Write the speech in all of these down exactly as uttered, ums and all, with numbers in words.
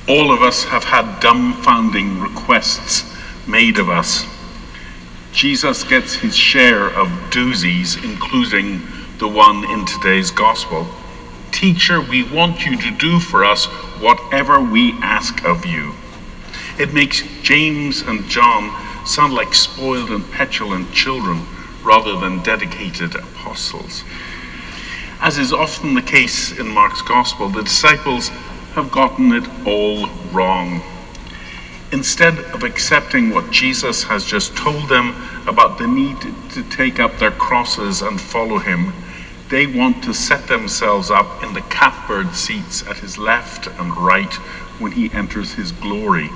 All of us have had dumbfounding requests made of us. Jesus gets his share of doozies, including the one in today's gospel. Teacher, we want you to do for us whatever we ask of you. It makes James and John sound like spoiled and petulant children rather than dedicated apostles. As is often the case in Mark's gospel, the disciples have gotten it all wrong. Instead of accepting what Jesus has just told them about the need to take up their crosses and follow him, they want to set themselves up in the catbird seats at his left and right when he enters his glory.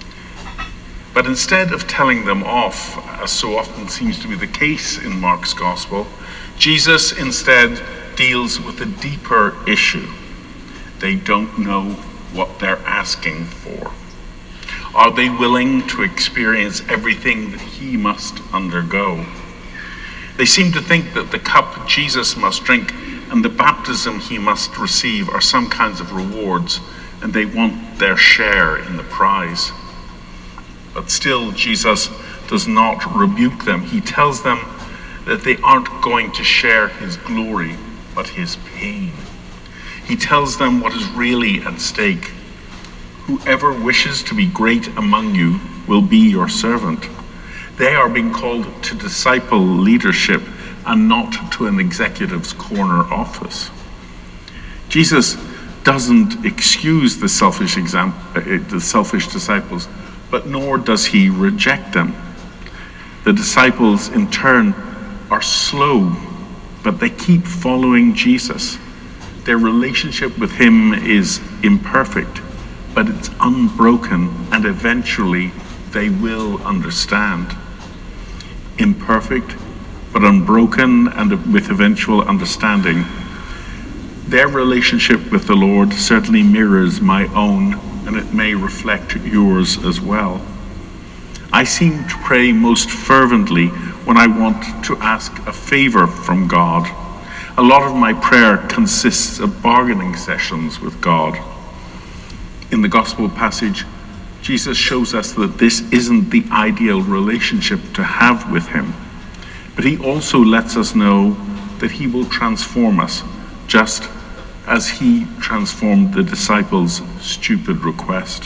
But instead of telling them off, as so often seems to be the case in Mark's gospel, Jesus instead deals with a deeper issue. They don't know what they're asking for. Are they willing to experience everything that he must undergo? They seem to think that the cup Jesus must drink and the baptism he must receive are some kinds of rewards, and they want their share in the prize. But still, Jesus does not rebuke them. He tells them that they aren't going to share his glory, but his pain. He tells them what is really at stake. Whoever wishes to be great among you will be your servant. They are being called to disciple leadership and not to an executive's corner office. Jesus doesn't excuse the selfish exam- the selfish disciples, but nor does he reject them. The disciples, in turn, are slow, but they keep following Jesus. Their relationship with him is imperfect, but it's unbroken, and eventually they will understand. Imperfect, but unbroken and with eventual understanding. Their relationship with the Lord certainly mirrors my own, and it may reflect yours as well. I seem to pray most fervently when I want to ask a favor from God. A lot of my prayer consists of bargaining sessions with God. In the gospel passage, Jesus shows us that this isn't the ideal relationship to have with him, but he also lets us know that he will transform us, just as he transformed the disciples' stupid request.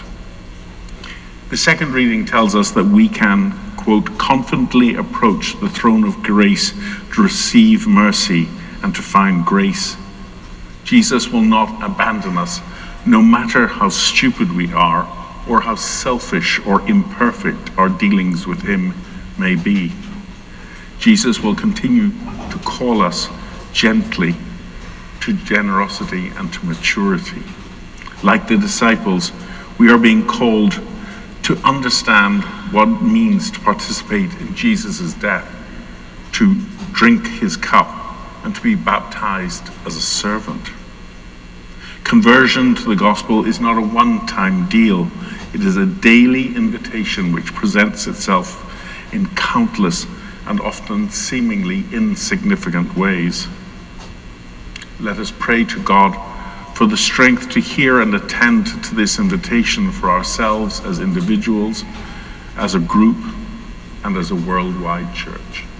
The second reading tells us that we can, quote, confidently approach the throne of grace to receive mercy and to find grace. Jesus will not abandon us, no matter how stupid we are or how selfish or imperfect our dealings with him may be. Jesus will continue to call us gently to generosity and to maturity. Like the disciples, we are being called to understand what it means to participate in Jesus' death, to drink his cup, and to be baptized as a servant. Conversion to the gospel is not a one-time deal. It is a daily invitation which presents itself in countless and often seemingly insignificant ways. Let us pray to God for the strength to hear and attend to this invitation for ourselves as individuals, as a group, and as a worldwide church.